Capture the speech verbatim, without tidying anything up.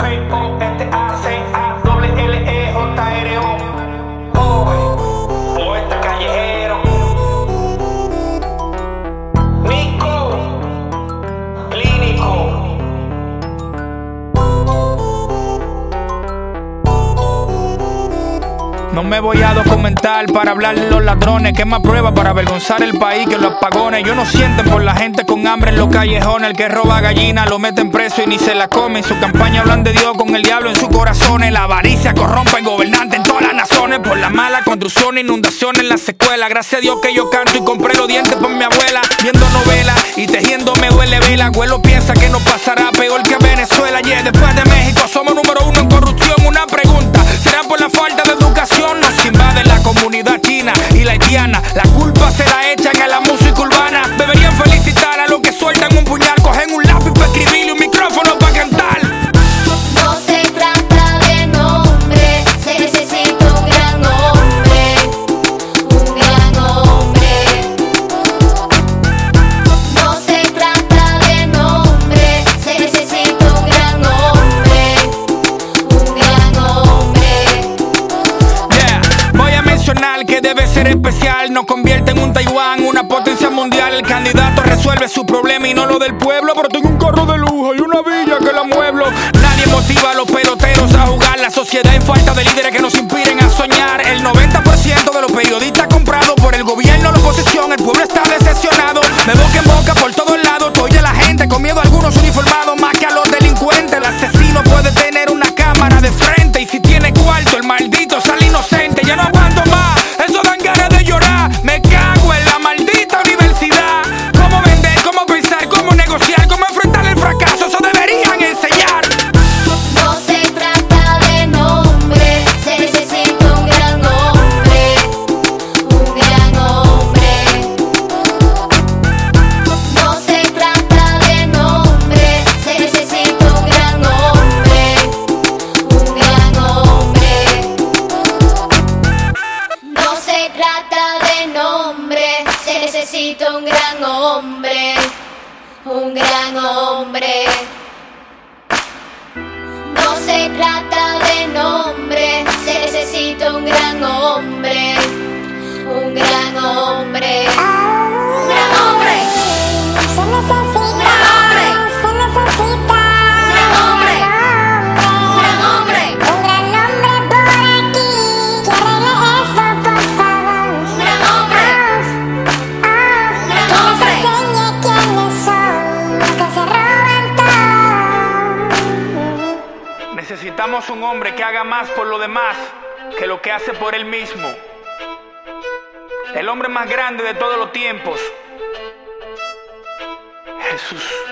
K O T A C A L L E J R O. Oh, poeta callejero. Nico, clínico. No me voy a documentar para hablar de los ladrones, que más prueba para avergonzar el país que los apagones. Ellos no sienten por la gente con hambre en los callejones. El que roba gallina lo meten preso y ni se la come. En su campaña hablan de Dios con el diablo en sus corazones. La avaricia corrompe el gobernante en todas las naciones. Por la mala construcción, inundación en las escuelas. Gracias a Dios que yo canto y compré los dientes por mi abuela. Viendo novelas y tejiendo me duele vela. Abuelo piensa que nos pasará peor que Venezuela. Yeah, después de México somos número uno en corrupción. Una pregunta, ¿será por la falta de educación? Nos invade la comunidad china y la haitiana. La culpa se la echan a la música urbana. Deberían felicitar a los que sueltan un puñal, cogen un lápiz para escribir y un micrófono para cantar. No se trata de nombre, se necesita un gran hombre, un gran hombre. No se trata de nombre, se necesita un gran hombre, un gran hombre. Voy a mencionar que debe ser especial. Nos convierte en un Taiwán, una potencia mundial. El candidato resuelve su problema y no lo del pueblo. Pero tengo un carro de lujo y una villa que la mueblo. Nadie motiva a los peloteros a jugar. La sociedad en falta de líderes que nos inspiren a soñar. El noventa por ciento de los periodistas comprados por el gobierno, la oposición. El pueblo está decepcionado. De boca en boca por todos lados. Oye la gente con miedo a algunos uniformados más que a los delincuentes. El asesino puede tener una cámara de frente y si tiene cuarto el maldito sale inocente. Ya no aguanto más, eso dan ganas de llorar. Me cago en la maldita universidad. Cómo vender, cómo pensar, cómo negociar, cómo enfrentar el fracaso, eso deberían enseñar. No se trata de nombre, se necesita un gran hombre, un gran hombre. No se trata de nombre, se necesita un gran hombre, un gran hombre. No se trata de nombre, se necesita un gran hombre, un gran hombre. No se trata de nombre, se necesita un gran hombre, un gran hombre. Un gran hombre. Se necesita, Un gran hombre. se necesita Un gran hombre. Un gran hombre. un gran hombre por aquí que arregle eso, por favor. Un gran hombre. Ah, Un gran que nos hombre. enseñe quiénes son los que se roban todo. Necesitamos un hombre que haga más por lo demás que lo que hace por él mismo. El hombre más grande de todos los tiempos, Jesús.